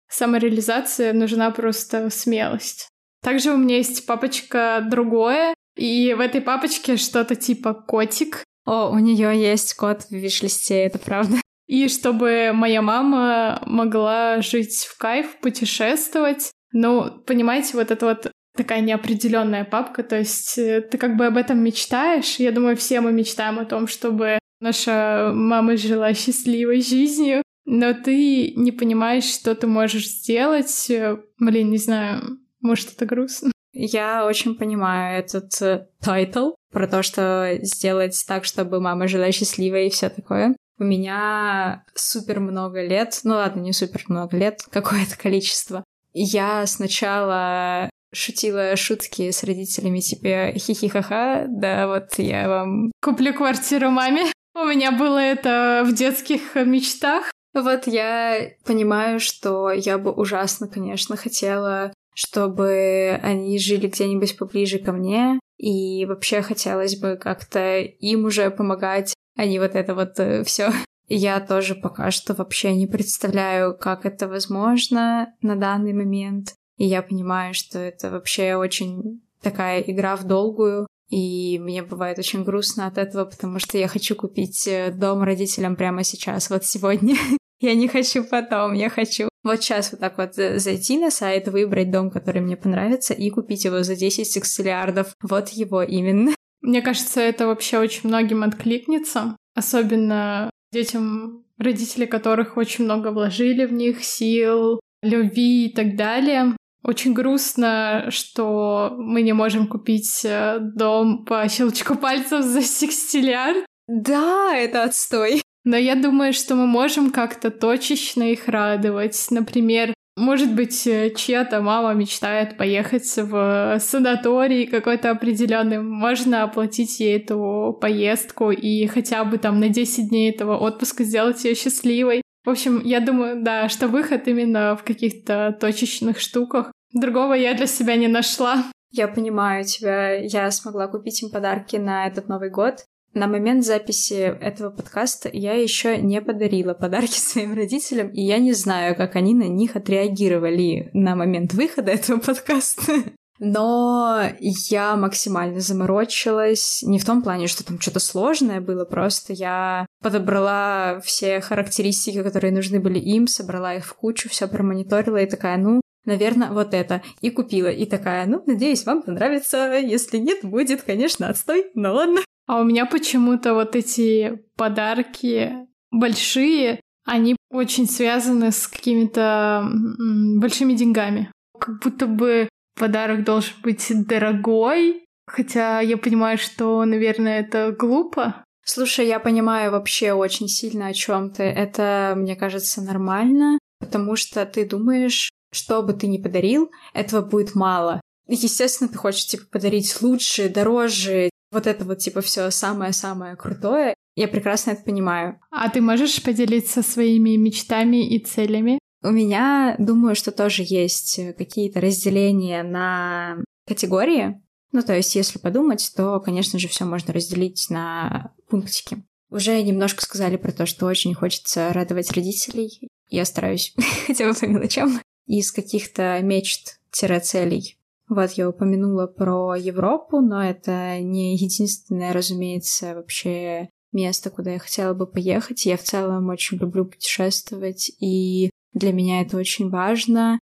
Speaker 1: самореализации нужна просто смелость. Также у меня есть папочка другое. И в этой папочке что-то типа котик.
Speaker 2: О, у нее есть кот в виш-листе, это правда.
Speaker 1: И чтобы моя мама могла жить в кайф, путешествовать. Ну, понимаете, вот это вот такая неопределенная папка, то есть ты как бы об этом мечтаешь. Я думаю, все мы мечтаем о том, чтобы наша мама жила счастливой жизнью, но ты не понимаешь, что ты можешь сделать. Блин, не знаю, может, это грустно.
Speaker 2: Я очень понимаю этот тайтл про то, что сделать так, чтобы мама жила счастливой и все такое. У меня супер много лет, ну ладно, не супер много лет, какое-то количество. Я сначала шутила шутки с родителями, типа хихи-ха-ха, да, вот я вам...
Speaker 1: Куплю квартиру маме. У меня было это в детских мечтах.
Speaker 2: Вот я понимаю, что я бы ужасно, конечно, хотела, чтобы они жили где-нибудь поближе ко мне, и вообще хотелось бы как-то им уже помогать, а не вот это вот э, все. Я тоже пока что вообще не представляю, как это возможно на данный момент. И я понимаю, что это вообще очень такая игра в долгую. И мне бывает очень грустно от этого, потому что я хочу купить дом родителям прямо сейчас, вот сегодня. Я не хочу потом, я хочу вот сейчас вот так вот зайти на сайт, выбрать дом, который мне понравится, и купить его за десять сексиллиардов. Вот его именно.
Speaker 1: Мне кажется, это вообще очень многим откликнется. Особенно детям, родители которых очень много вложили в них сил, любви и так далее. Очень грустно, что мы не можем купить дом по щелчку пальцев за сексиллиард.
Speaker 2: Да, это отстой.
Speaker 1: Но я думаю, что мы можем как-то точечно их радовать. Например, может быть, чья-то мама мечтает поехать в санаторий какой-то определенный. Можно оплатить ей эту поездку и хотя бы там на десять дней этого отпуска сделать ее счастливой. В общем, я думаю, да, что выход именно в каких-то точечных штуках. Другого я для себя не нашла.
Speaker 2: Я понимаю тебя. Я смогла купить им подарки на этот Новый год. На момент записи этого подкаста я еще не подарила подарки своим родителям, и я не знаю, как они на них отреагировали на момент выхода этого подкаста. Но я максимально заморочилась. Не в том плане, что там что-то сложное было, просто я подобрала все характеристики, которые нужны были им, собрала их в кучу, все промониторила и такая, ну, наверное, вот это. И купила. И такая, ну, надеюсь, вам понравится. Если нет, будет, конечно, отстой, но ладно.
Speaker 1: А у меня почему-то вот эти подарки большие, они очень связаны с какими-то м, большими деньгами. Как будто бы подарок должен быть дорогой, хотя я понимаю, что, наверное, это глупо.
Speaker 2: Слушай, я понимаю вообще очень сильно, о чем ты. Это, мне кажется, нормально, потому что ты думаешь, что бы ты ни подарил, этого будет мало. Естественно, ты хочешь, типа, подарить лучше, дороже, вот это вот, типа, все самое-самое крутое. Я прекрасно это понимаю.
Speaker 1: А ты можешь поделиться своими мечтами и целями?
Speaker 2: У меня, думаю, что тоже есть какие-то разделения на категории. Ну, то есть, если подумать, то, конечно же, все можно разделить на пунктики. Уже немножко сказали про то, что очень хочется радовать родителей. Я стараюсь хотя бы по мелочам. Из каких-то мечт-целей. Вот я упомянула про Европу, но это не единственное, разумеется, вообще место, куда я хотела бы поехать. Я в целом очень люблю путешествовать, и для меня это очень важно.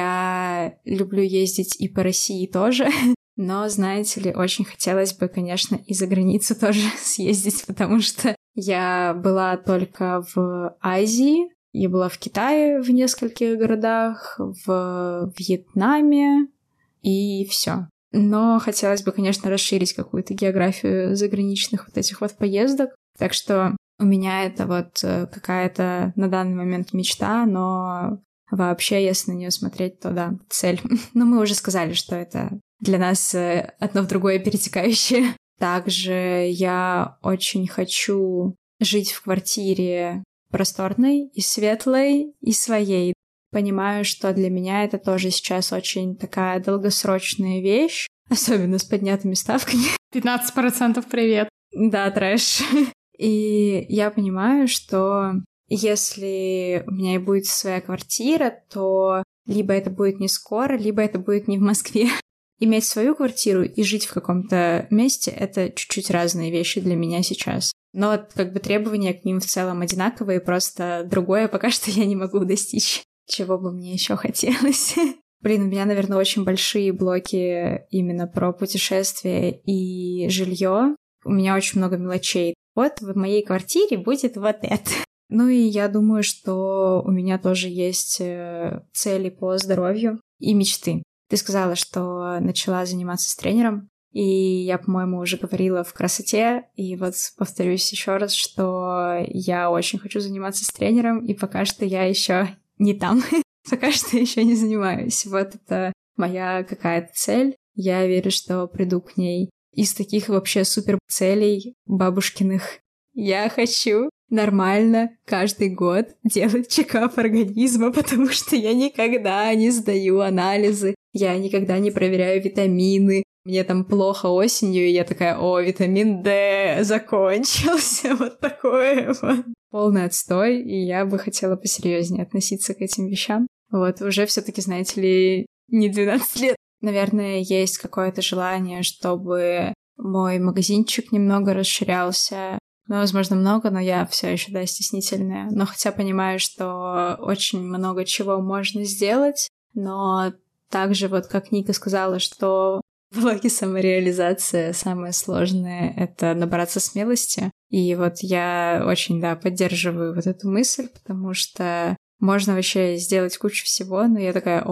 Speaker 2: Я люблю ездить и по России тоже, но, знаете ли, очень хотелось бы, конечно, и за границу тоже съездить, потому что я была только в Азии, я была в Китае в нескольких городах, в Вьетнаме, и все. Но хотелось бы, конечно, расширить какую-то географию заграничных вот этих вот поездок. Так что у меня это вот какая-то на данный момент мечта, но вообще, если на нее смотреть, то да, цель. Но мы уже сказали, что это для нас одно в другое перетекающее. Также я очень хочу жить в квартире просторной и светлой, и своей. Понимаю, что для меня это тоже сейчас очень такая долгосрочная вещь, особенно с поднятыми ставками.
Speaker 1: пятнадцать процентов привет.
Speaker 2: Да, трэш. И я понимаю, что если у меня и будет своя квартира, то либо это будет не скоро, либо это будет не в Москве. иметь свою квартиру и жить в каком-то месте — это чуть-чуть разные вещи для меня сейчас. Но как бы требования к ним в целом одинаковые, просто другое пока что я не могу достичь. Чего бы мне еще хотелось? Блин, у меня, наверное, очень большие блоки именно про путешествия и жилье. У меня очень много мелочей. Вот в моей квартире будет вот это. Ну и я думаю, что у меня тоже есть цели по здоровью и мечты. Ты сказала, что начала заниматься с тренером, и я, по-моему, уже говорила в красоте, и вот повторюсь еще раз, что я очень хочу заниматься с тренером, и пока что я еще не там, пока что еще не занимаюсь. Вот это моя какая-то цель. Я верю, что приду к ней. Из таких вообще супер целей бабушкиных я хочу нормально каждый год делать чекап организма, потому что я никогда не сдаю анализы, я никогда не проверяю витамины. Мне там плохо осенью, и я такая: о, витамин D закончился, вот такое вот. Полный отстой, и я бы хотела посерьезнее относиться к этим вещам. Вот, уже все-таки, знаете ли, не двенадцать лет. Наверное, есть какое-то желание, чтобы мой магазинчик немного расширялся. Ну, возможно, много, но я все еще, да, стеснительная. Но хотя понимаю, что очень много чего можно сделать, но также, вот как Ника сказала, что в блоге самореализация самое сложное — это набраться смелости. И вот я очень, да, поддерживаю вот эту мысль, потому что можно вообще сделать кучу всего, но я такая: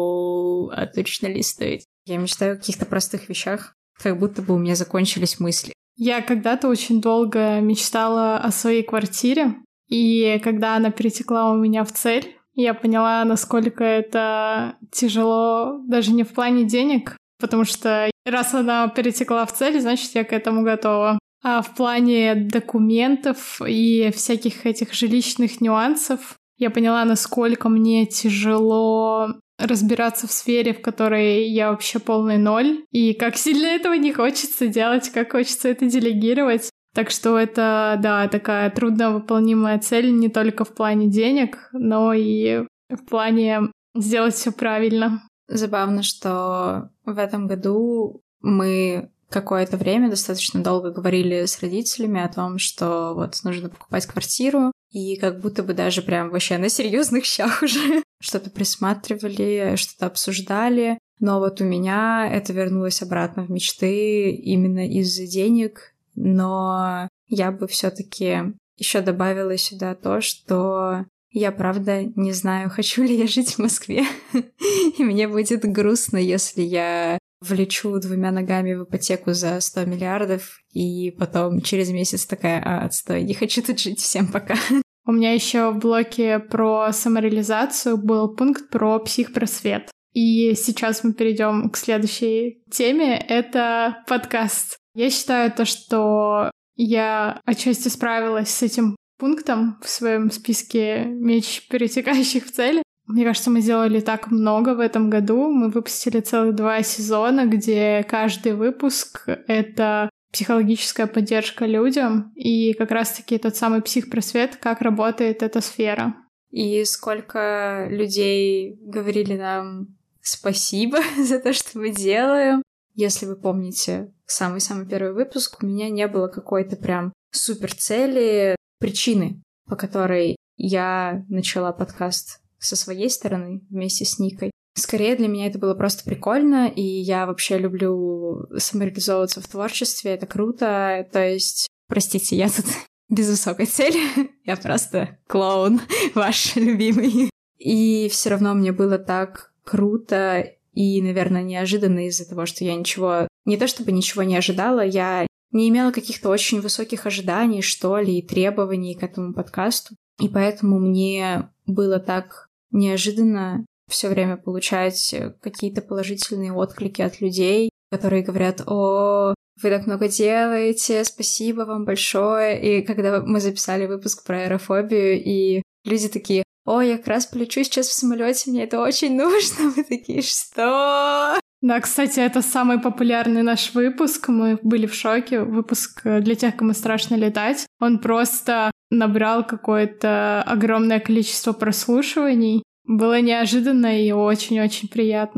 Speaker 2: о, а точно ли стоит? Я мечтаю о каких-то простых вещах, как будто бы у меня закончились мысли.
Speaker 1: Я когда-то очень долго мечтала о своей квартире, и когда она перетекла у меня в цель, я поняла, насколько это тяжело даже не в плане денег, потому что раз она перетекла в цель, значит, я к этому готова. А в плане документов и всяких этих жилищных нюансов я поняла, насколько мне тяжело разбираться в сфере, в которой я вообще полный ноль, и как сильно этого не хочется делать, как хочется это делегировать. Так что это, да, такая трудновыполнимая цель не только в плане денег, но и в плане сделать все правильно.
Speaker 2: Забавно, что в этом году мы какое-то время достаточно долго говорили с родителями о том, что вот нужно покупать квартиру, и как будто бы даже прям вообще на серьезных щах уже что-то присматривали, что-то обсуждали. Но вот у меня это вернулось обратно в мечты именно из-за денег. Но я бы все-таки еще добавила сюда то, что я, правда, не знаю, хочу ли я жить в Москве. И мне будет грустно, если я влечу двумя ногами в ипотеку за сто миллиардов, и потом через месяц такая: а, отстой, не хочу тут жить, всем пока.
Speaker 1: У меня еще в блоке про самореализацию был пункт про психпросвет. И сейчас мы перейдем к следующей теме. Это подкаст. Я считаю то, что я отчасти справилась с этим пунктом в своем списке меч, перетекающих в цели. Мне кажется, мы сделали так много в этом году. Мы выпустили целых два сезона, где каждый выпуск — это психологическая поддержка людям, и как раз-таки тот самый психпросвет, как работает эта сфера.
Speaker 2: И сколько людей говорили нам спасибо за то, что мы делаем. Если вы помните самый-самый первый выпуск, у меня не было какой-то прям супер цели, причины, по которой я начала подкаст со своей стороны вместе с Никой. Скорее, для меня это было просто прикольно, и я вообще люблю самореализовываться в творчестве, это круто. То есть, простите, я тут без высокой цели, я просто клоун ваш любимый. И все равно мне было так круто и, наверное, неожиданно из-за того, что я ничего... Не то чтобы ничего не ожидала, я не имела каких-то очень высоких ожиданий, что ли, и требований к этому подкасту. И поэтому мне было так неожиданно все время получать какие-то положительные отклики от людей, которые говорят: о, вы так много делаете, спасибо вам большое. И когда мы записали выпуск про аэрофобию, и люди такие: о, я как раз полечу сейчас в самолете, мне это очень нужно. Мы такие: что?
Speaker 1: Да, кстати, это самый популярный наш выпуск. Мы были в шоке. Выпуск для тех, кому страшно летать. Он просто набрал какое-то огромное количество прослушиваний. Было неожиданно и очень-очень приятно.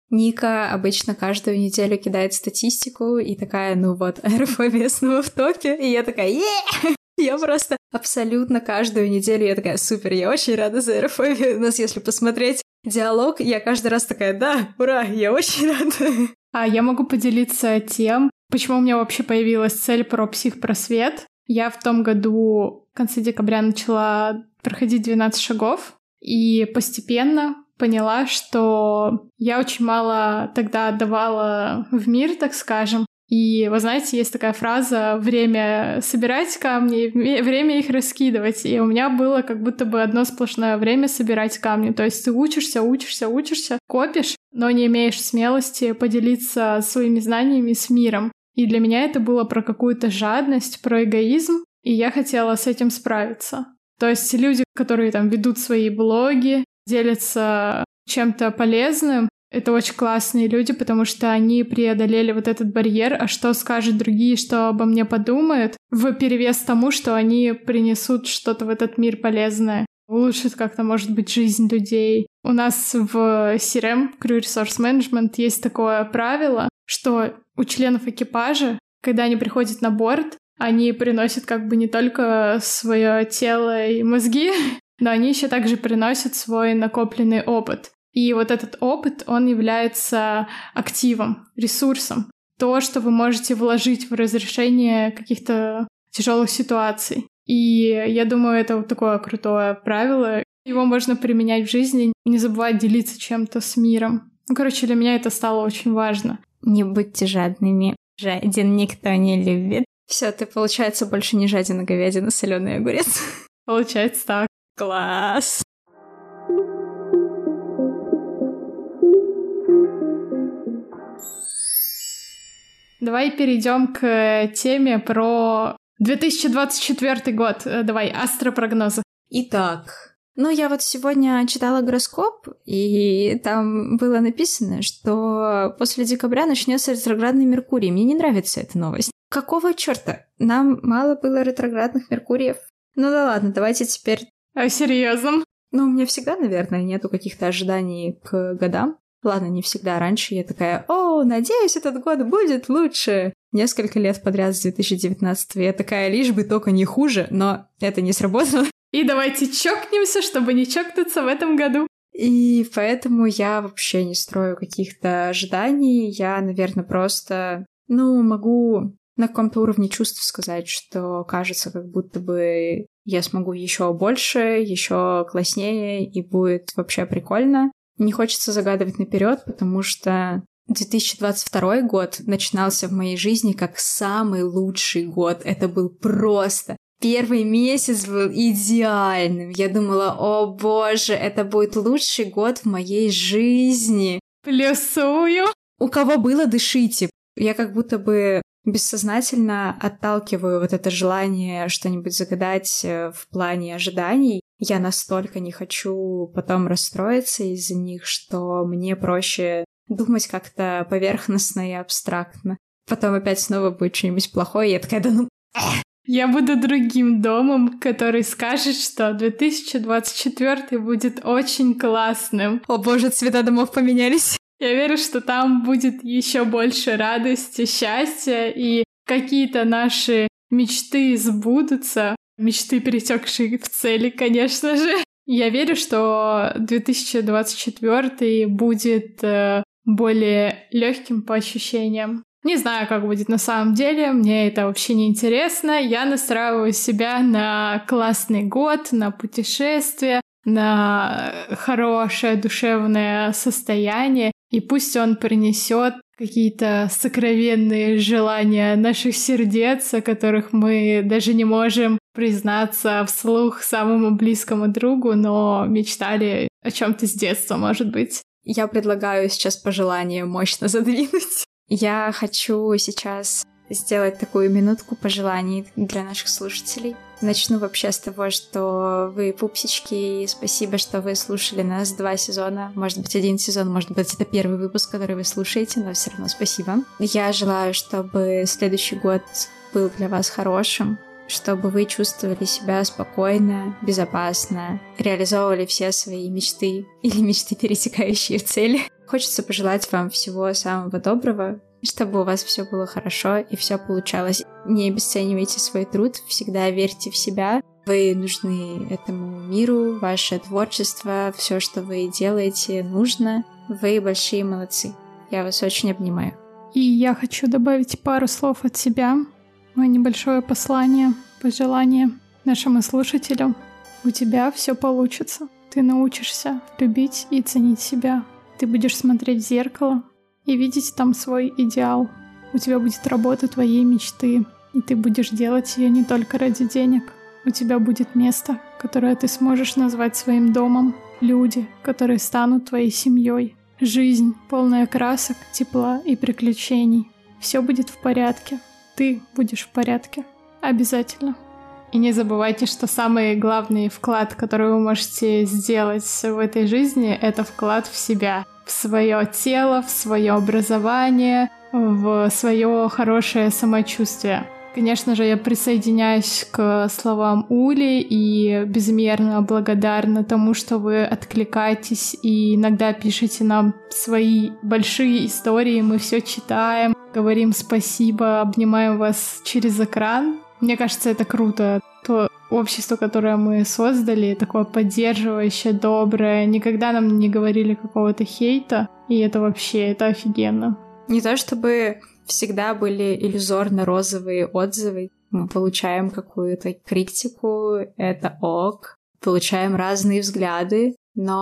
Speaker 2: Ника обычно каждую неделю кидает статистику и такая, ну вот, аэрофобия снова в топе. И я такая, е Я просто абсолютно каждую неделю, я такая, супер, я очень рада за аэрофобию. У нас, если посмотреть диалог, я каждый раз такая, да, ура, я очень рада.
Speaker 1: А я могу поделиться тем, почему у меня вообще появилась цель про психпросвет. Я в том году в конце декабря начала проходить двенадцать шагов и постепенно поняла, что я очень мало тогда отдавала в мир, так скажем. И, вы знаете, есть такая фраза «время собирать камни, время их раскидывать». И у меня было как будто бы одно сплошное время собирать камни. То есть ты учишься, учишься, учишься, копишь, но не имеешь смелости поделиться своими знаниями с миром. И для меня это было про какую-то жадность, про эгоизм, и я хотела с этим справиться. То есть люди, которые там ведут свои блоги, делятся чем-то полезным, это очень классные люди, потому что они преодолели вот этот барьер, а что скажут другие, что обо мне подумают, в перевес тому, что они принесут что-то в этот мир полезное, улучшит как-то, может быть, жизнь людей. У нас в си эр эм, Crew Resource Management, есть такое правило, что у членов экипажа, когда они приходят на борт, они приносят как бы не только свое тело и мозги, но они еще также приносят свой накопленный опыт. И вот этот опыт, он является активом, ресурсом. То, что вы можете вложить в разрешение каких-то тяжелых ситуаций. И я думаю, это вот такое крутое правило. Его можно применять в жизни, не забывать делиться чем-то с миром. Ну, короче, для меня это стало очень важно.
Speaker 2: Не будьте жадными. Жаден никто не любит. Все, ты, получается, больше не жадина, говядина, соленый огурец.
Speaker 1: Получается так.
Speaker 2: Класс!
Speaker 1: Давай перейдем к теме про две тысячи двадцать четвёртый год. Давай, астропрогнозы.
Speaker 2: Итак, ну я вот сегодня читала гороскоп, и там было написано, что после декабря начнется ретроградный Меркурий. Мне не нравится эта новость. Какого черта? Нам мало было ретроградных Меркуриев? Ну да ладно, давайте теперь...
Speaker 1: А серьезно?
Speaker 2: Ну, у меня всегда, наверное, нету каких-то ожиданий к годам. Ладно, не всегда. Раньше я такая, о, надеюсь, этот год будет лучше. Несколько лет подряд с две тысячи девятнадцатого я такая, лишь бы только не хуже, но это не сработало.
Speaker 1: И давайте чокнемся, чтобы не чокнуться в этом году.
Speaker 2: И поэтому я вообще не строю каких-то ожиданий. Я, наверное, просто, ну, могу на каком-то уровне чувств сказать, что кажется, как будто бы я смогу еще больше, еще класснее, и будет вообще прикольно. Не хочется загадывать наперед, потому что две тысячи двадцать второй год начинался в моей жизни как самый лучший год. Это был просто... Первый месяц был идеальным. Я думала, о боже, это будет лучший год в моей жизни.
Speaker 1: Плюсую.
Speaker 2: У кого было, дышите. Я как будто бы бессознательно отталкиваю вот это желание что-нибудь загадать в плане ожиданий. Я настолько не хочу потом расстроиться из-за них, что мне проще думать как-то поверхностно и абстрактно. Потом опять снова будет что-нибудь плохое, и я такая, да ну...
Speaker 1: Я буду другим домом, который скажет, что две тысячи двадцать четвёртый будет очень классным.
Speaker 2: О боже, цвета домов поменялись.
Speaker 1: Я верю, что там будет еще больше радости, счастья, и какие-то наши мечты сбудутся. Мечты, перетекшие в цели, конечно же. Я верю, что две тысячи двадцать четвёртый будет э, более легким по ощущениям. Не знаю, как будет на самом деле, мне это вообще не интересно. Я настраиваю себя на классный год, на путешествие, на хорошее душевное состояние, и пусть он принесет какие-то сокровенные желания наших сердец, о которых мы даже не можем признаться вслух самому близкому другу, но мечтали о чем-то с детства, может быть.
Speaker 2: Я предлагаю сейчас пожелание мощно задвинуть. Я хочу сейчас сделать такую минутку пожеланий для наших слушателей. Начну вообще с того, что вы пупсички, и спасибо, что вы слушали нас два сезона. Может быть, один сезон, может быть, это первый выпуск, который вы слушаете, но все равно спасибо. Я желаю, чтобы следующий год был для вас хорошим, чтобы вы чувствовали себя спокойно, безопасно, реализовывали все свои мечты или мечты, пересекающие в цели. Хочется пожелать вам всего самого доброго, чтобы у вас все было хорошо и все получалось. Не обесценивайте свой труд, всегда верьте в себя. Вы нужны этому миру, ваше творчество, все, что вы делаете, нужно. Вы большие молодцы. Я вас очень обнимаю.
Speaker 1: И я хочу добавить пару слов от себя. Мое небольшое послание, пожелание нашим слушателям. У тебя все получится. Ты научишься любить и ценить себя. Ты будешь смотреть в зеркало и видеть там свой идеал. У тебя будет работа твоей мечты, и ты будешь делать ее не только ради денег. У тебя будет место, которое ты сможешь назвать своим домом, люди, которые станут твоей семьей, жизнь, полная красок, тепла и приключений. Все будет в порядке. Ты будешь в порядке. Обязательно. И не забывайте, что самый главный вклад, который вы можете сделать в этой жизни, это вклад в себя, в свое тело, в свое образование, в свое хорошее самочувствие. Конечно же, я присоединяюсь к словам Ули и безмерно благодарна тому, что вы откликаетесь и иногда пишете нам свои большие истории, мы все читаем, говорим спасибо, обнимаем вас через экран. Мне кажется, это круто. То общество, которое мы создали, такое поддерживающее, доброе, никогда нам не говорили какого-то хейта, и это вообще, это офигенно.
Speaker 2: Не то чтобы всегда были иллюзорно розовые отзывы. Мы получаем какую-то критику, это ок, получаем разные взгляды,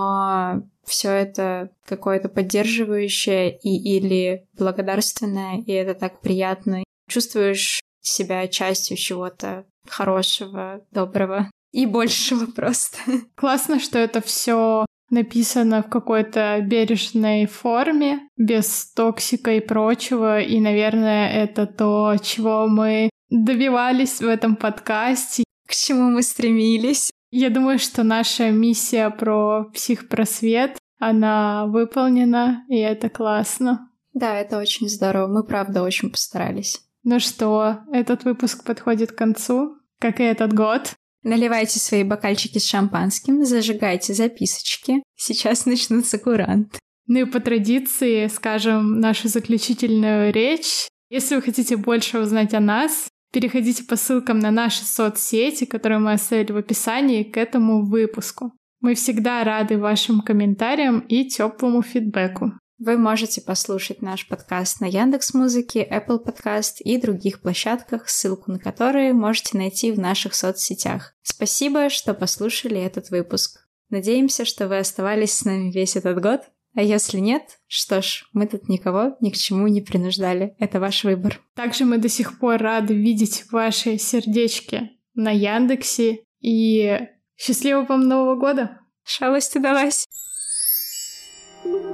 Speaker 2: но все это какое-то поддерживающее и или благодарственное, и это так приятно. Чувствуешь себя частью чего-то хорошего, доброго и большего просто.
Speaker 1: Классно, что это все написано в какой-то бережной форме, без токсика и прочего, и, наверное, это то, чего мы добивались в этом подкасте.
Speaker 2: К чему мы стремились.
Speaker 1: Я думаю, что наша миссия про психпросвет, она выполнена, и это классно.
Speaker 2: Да, это очень здорово. Мы, правда, очень постарались.
Speaker 1: Ну что, этот выпуск подходит к концу, как и этот год.
Speaker 2: Наливайте свои бокальчики с шампанским, зажигайте записочки. Сейчас начнутся куранты.
Speaker 1: Ну и по традиции скажем нашу заключительную речь. Если вы хотите больше узнать о нас, переходите по ссылкам на наши соцсети, которые мы оставили в описании к этому выпуску. Мы всегда рады вашим комментариям и теплому фидбэку.
Speaker 2: Вы можете послушать наш подкаст на Яндекс.Музыке, Apple Podcast и других площадках, ссылку на которые можете найти в наших соцсетях. Спасибо, что послушали этот выпуск. Надеемся, что вы оставались с нами весь этот год, а если нет, что ж, мы тут никого ни к чему не принуждали. Это ваш выбор.
Speaker 1: Также мы до сих пор рады видеть ваши сердечки на Яндексе. И счастливого вам Нового года!
Speaker 2: Шалость удалась!